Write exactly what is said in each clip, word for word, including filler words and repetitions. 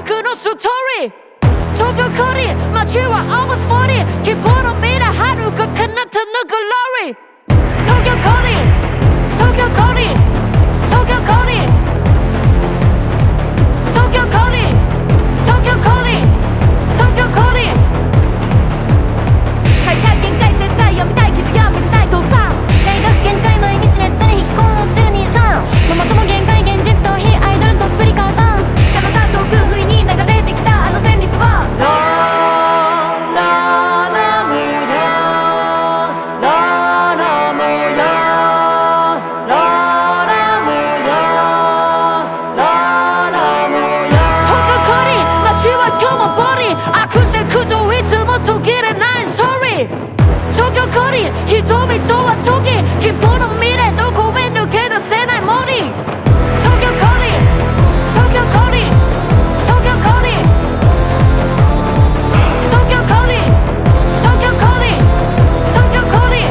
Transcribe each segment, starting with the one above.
くのストーリー東京コリー街は almost フォーティー希望の未来遥か彼方のグローリー東京コリー東京コリー東京コリー東京コリー東京コリー東京コリー会社限界絶対読みたいけどやめれない父さん大学限界毎日ネットに引きこもってる兄さんママ友限界現実逃避アイドルどっぷり母さん体と工夫に流れてきたあの旋律はラーラーラムヤラーラムヤラーラムヤラーラムヤ東京コリー街は今日もボディアクセル駆動いつも途切れないソリー東京コリー人々は時希望の未来どこへ抜け出せないモディ東京コリー東京コリー東京コリー東京コリー東京コリー東京コリー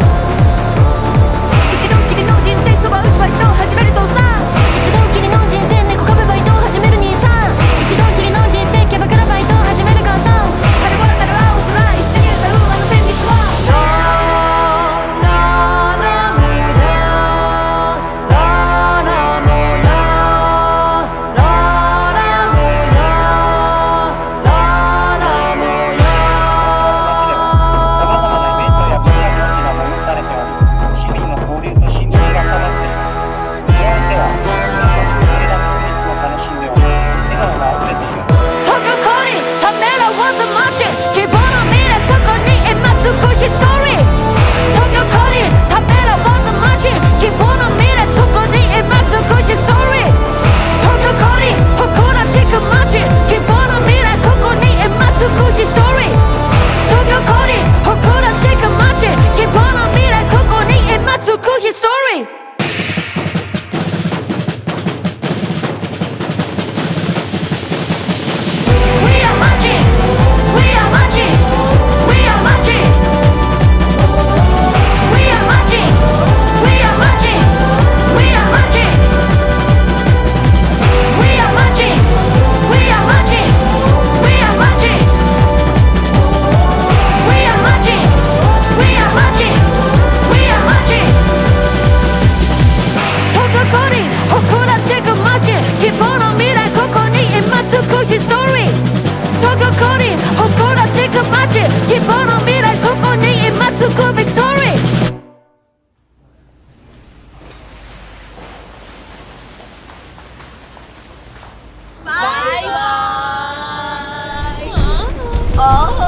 一度きりの人生そば打つバイト始める父さん一度きりの人生猫カフェバイト始める兄さん一度きりの人生キャバクラバイト始める母さん晴れ渡る青空一緒に歌うあの旋律はラーラムヤラーラムヤラーラムヤラーラムヤさまざまなイベントや文化行事が催されており、市民の交流と親睦が深まっている。その相手は、市民が盛大なスイーツを楽しんでおり、笑顔が溢れています。 東京コリーためらわず街希望の未来そこに今少しストーリー東京コリーためらわず街希望の未来そこに今少しストーリー東京コリー誇らしく街希望の未来ここに今少しストーリー東京コリー誇らしく街希望の未来ここに今少しストーリーWe are magic. We are magic. We are magic. We are magic. We are magic. We are magic. We are magic. We are magic. We are magic. We are magic. We are magic. We are magic. 東京コリー誇らしく街希望の未来ここに今少しストーリー東京コリー誇らしく街希望の未来ここに今つくビクトリーバイバーイ